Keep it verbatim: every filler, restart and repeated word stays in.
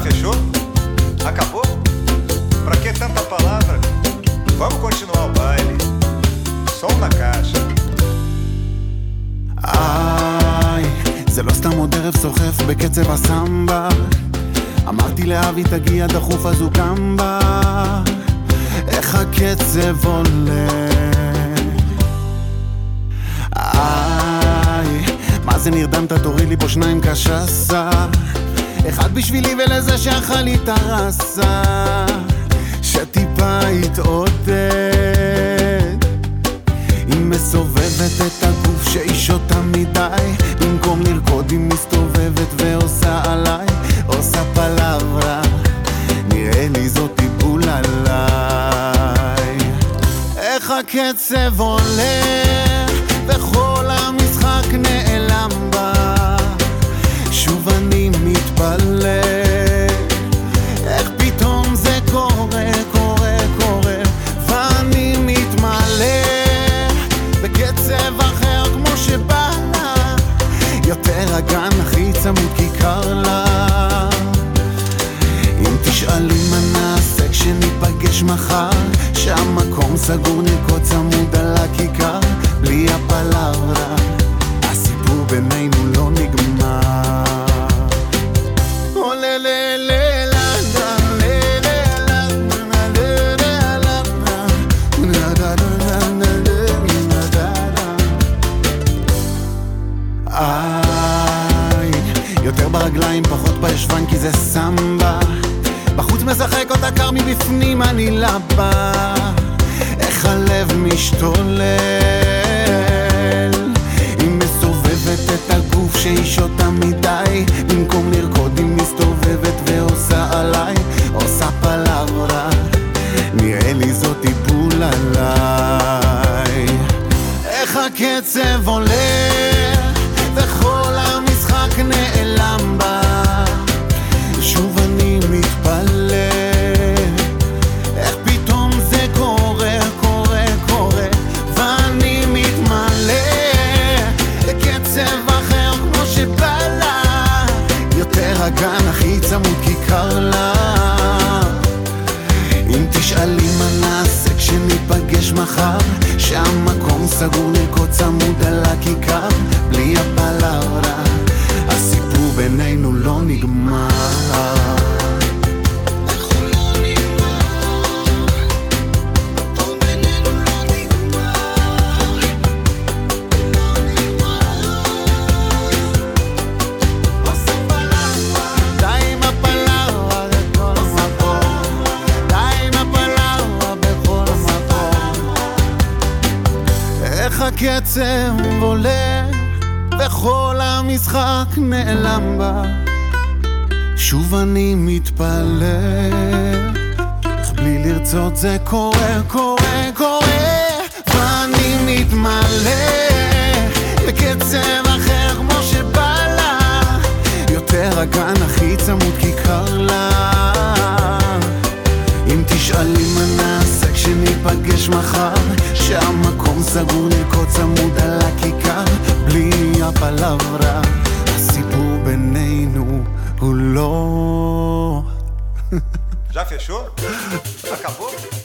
fechou? Acabou? Pra que tanta palavra? Vamos continuar o baile. Som na caixa. איי, זה לא סתם עוד ערב סוחף בקצב הסמבה. אמרתי לאבי תגיע דחוף אז הוא קם בה. איך הקצב עולה. איי, מה זה נרדמת תוריד לי פה שניים קשסה. אחד בשבילי ולזה שאכל לי תרסה. שטיפה התעודד. היא מסובבת את הגוף שאיש אותה מדי. במקום לרקוד היא מסתובבת ועושה עליי. עושה פלברה, נראה לי זאת טיפול עליי. איך הקצב הולך וכל המשחק נעלם בה. שוב אני מתפלא איך פתאום זה קורה, קורה, קורה. ואני מתמלא בקצב אחר כמו שבא לה. יותר הגן הכי צמוד כיכר לה. אם תשאלי מה נעשה כשניפגש מחר, שהמקום סגור נרקוד צמוד על הכיכר. בלי הפלברה הסיפור בינינו לא נגמר. עולה לילה איי, יותר ברגליים פחות בישבן כי זה סמבה. בחוץ משחק אותה קר מבפנים אני לבא. איך הלב משתולל. היא מסובבת את הגוף שאיש אותה מדי. במקום לרקוד היא מסתובבת ועושה עליי. עושה פלברה, נראה לי זאת טיפול עליי. איך הקצב הולך וכל המשחק נעלם בה. שוב אני מתפלא איך פתאום זה קורה, קורה, קורה. ואני מתמלא בקצב אחר כמו שבא לה. יותר הגן הכי צמוד כיכר לה. אם תשאלי מה נעשה כשניפגש מחר, שהמקום סגור נרקוד צמוד על הכיכר. בלי הפלברה הסיפור בינינו לא נגמר. הקצב עולה וכל המשחק נעלם בה. שוב אני מתפלא איך בלי לרצות זה קורה, קורה, קורה. ואני מתמלא בקצב אחר כמו שבא לה. יותר הגן הכי צמוד כיכר לה. אם תשאלי מה נעשה כשניפגש מחר, שהמקום סגור נרקוד צמוד על הכיכר. בלי הפלברה הסיפור בינינו הוא לא. Já fechou? Acabou?